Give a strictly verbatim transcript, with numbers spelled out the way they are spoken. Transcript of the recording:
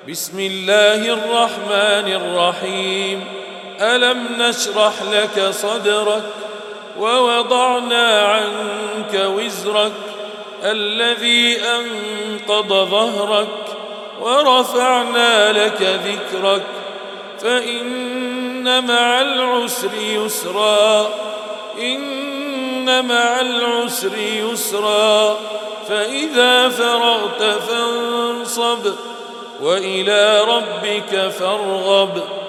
بسم الله الرحمن الرحيم. ألم نشرح لك صدرك ووضعنا عنك وزرك الذي أنقض ظهرك ورفعنا لك ذكرك فإن مع العسر يسرا إن مع العسر يسرا فإذا فرغت فانصب وإلى ربك فارغب.